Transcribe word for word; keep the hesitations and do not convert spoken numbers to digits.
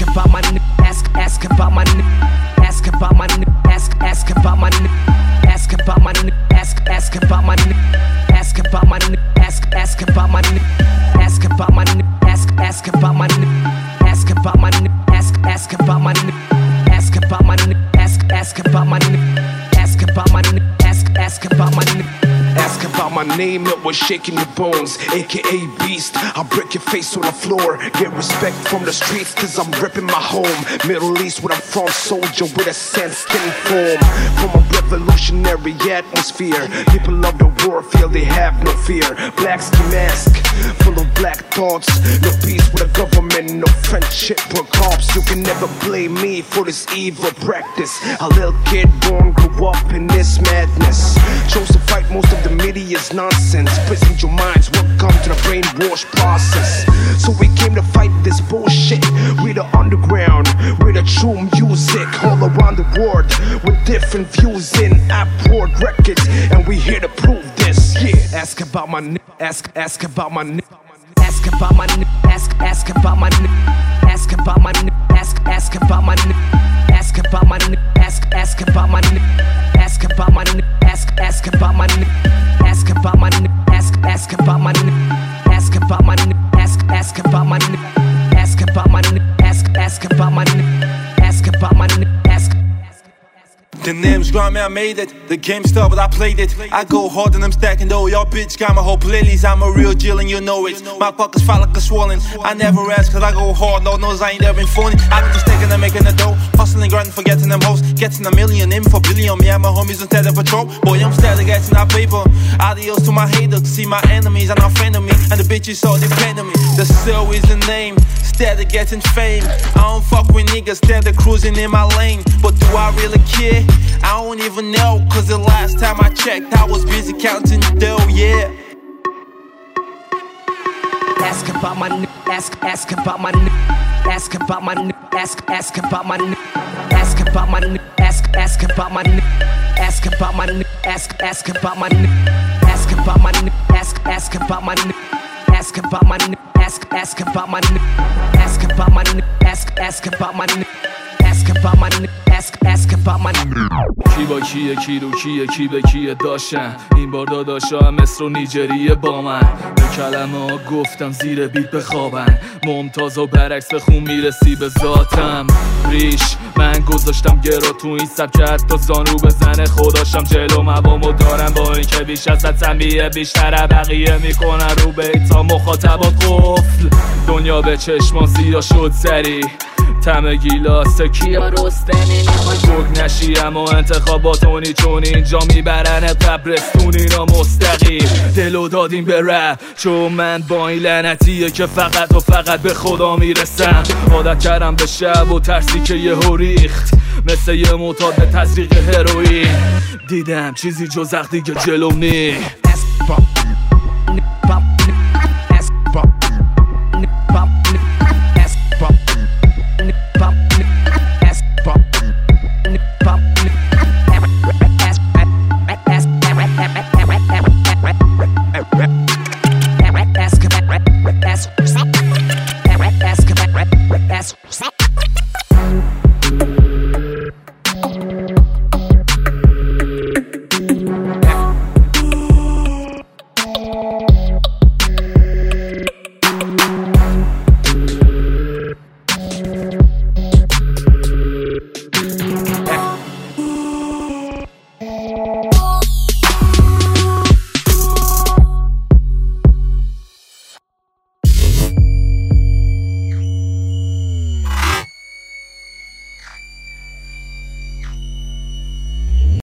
about my nigga, ask, ask about my nigga, ask about my nigga, ask, ask about my nigga, ask about my nigga, ask, ask about my nigga, ask about my nigga, ask, ask about my nigga, ask about my nigga, ask, ask about my nigga, ask about my nigga, ask, ask about my nigga, ask about my nigga, ask, ask about my nigga, ask about my nigga, ask, ask about my nigga. Ask about my name, it was shaking your bones, aka Beast. I'll break your face on the floor. Get respect from the streets, cause I'm ripping my home. Middle East, where I'm from, soldier with a sand skin form. From a revolutionary atmosphere, people love the war, feel they have no fear. Black ski mask, full of black thoughts. No peace with the government, no friendship with cops. You can never blame me for this evil practice. A little kid born, grew up in this madness. Chose to fight most of the media's nonsense. Prison your minds, welcome to the brainwash process. So we came to fight this bullshit. We the underground, we the true music. All around the world, with different views in Upward Records. And we here to prove this, yeah. Ask about my nigga, ask, ask about my nigga. Ask about my nigga, ask, ask about my nigga, ask about my nigga, ask, ask about my nigga, ask about my nigga, ask, ask about my nigga, ask about my nigga, ask, ask about my nigga, ask about my nigga, ask, ask about my nigga, ask about my nigga, ask, ask about my nigga, ask about my nigga, ask, ask about my nigga, ask about my nigga, ask. The name's grimy, I made it. The game started, but I played it. I go hard and I'm stacking though. Y'all bitch got my whole playlist. I'm a real Jill and you know it. My pockets fat like a swollen. I never ask cause I go hard. Lord knows I ain't ever been phony. I've been just taking and making a dough. Hustling, grinding, forgetting them hoes. Getting a million in for billion. Me and my homies instead of patrol. Boy, I'm steady getting that paper. Adios to my haters. See my enemies are not friend of me. And the bitches all depend on me. The cell is the name. Steady getting fame. I don't fuck with niggas. Steady cruising in my lane. But do I really care? I don't even know, cause the last time I checked I was busy counting the dough, yeah. Ask about my nigga, ask, ask about my nigga, ask about my nigga, ask, ask about my nigga, ask about my nigga, ask, ask about my nigga, ask about my nigga, ask, ask about my nigga, ask about my nigga, ask, ask about my nigga, ask about my nigga, ask, ask about my nigga, ask about my nigga, ask, ask about my nigga. Ask about my nigga, ask, ask about my nigga. کی با کیه کی رو کیه کی به کیه داشتن این بار داداشا هم مصر و نیجریه با من به کلمه ها گفتم زیر بیت بخوابن ممتاز و برعکس خون میرسی به ذاتم ریش من گذاشتم گرا تو این سبک حتی زانو بزنه خداشم جلو موامو دارم با این که بیش از تنبیه بیشتر بقیه میکنن رو بیتا مخاطبات قفل دنیا به چشمان زیرا شد سری تم گیلاس کیا رستنی میخوای گرگ نشی اما انتخاباتونی چون اینجا میبرن قبرستونی را مستقیم دلو دادیم به رپ چون من با این لعنتیه که فقط و فقط به خدا میرسم عادت کردم به شب و ترسی که یهو ریخت مثل یه معتاد به تزریق هروئین دیدم چیزی جز عقل دیگه جلوم نی